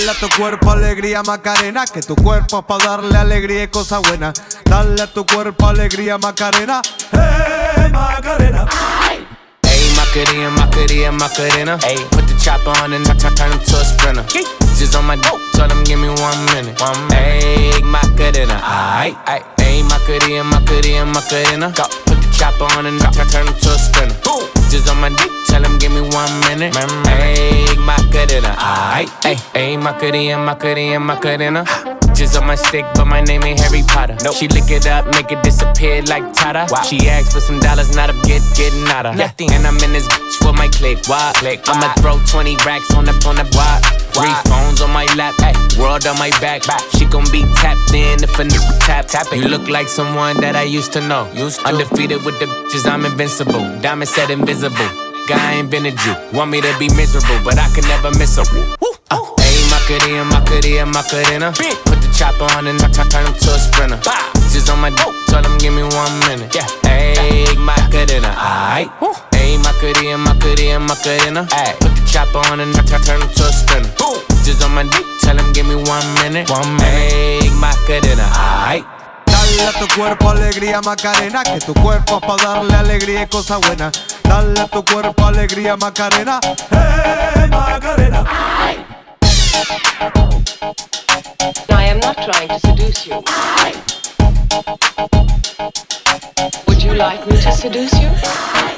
Dale a tu cuerpo alegría Macarena, que tu cuerpo es pa' darle alegría y cosas buenas. Dale a tu cuerpo alegría Macarena, Macarena. Hey Macarena, Macarena, Macarena. Hey, put the chopper on and turn him to a sprinter. Just on my dope, tell him give me 1 minute. Hey Macarena, aight, aight. Hey Macarena, Macarena, Macarena. Put the chopper on and turn him to a sprinter. Just on my dick, tell him give me 1 minute. Hey Macarena, aight, ayy. Hey Macarena, Macarena, Macarena. Just on my stick, but my name ain't Harry Potter. Nope. She lick it up, make it disappear like Tata. Wow. She asked for some dollars, not a getting out of. Nothing. And I'm in this bitch for my click. Why? I'ma throw 20 racks on the why? 3 phones on my lap, ay, world on my back. She gon' be tapped in if a nigga tap it. You look like someone that I used to know. Undefeated with the bitches, I'm invincible. Diamond said invisible. Guy ain't been a Jew. Want me to be miserable, but I can never miss a Hey Macarena, Macarena, Macarena. Put the chopper on and turn him to a sprinter. Just on my dope, tell him give me 1 minute. Yeah. Hey Macarena, aight. Hey Macarena, Macarena, Macarena. Put the chopper on and turn him to a sprinter. Just on my dick, tell him give me 1 minute. Hey Macarena, aight. Dale a tu cuerpo alegría Macarena, que tu cuerpo es pa' darle alegría y cosas buenas. Dale a tu cuerpo alegría Macarena, Macarena. I am not trying to seduce you. Would you like me to seduce you?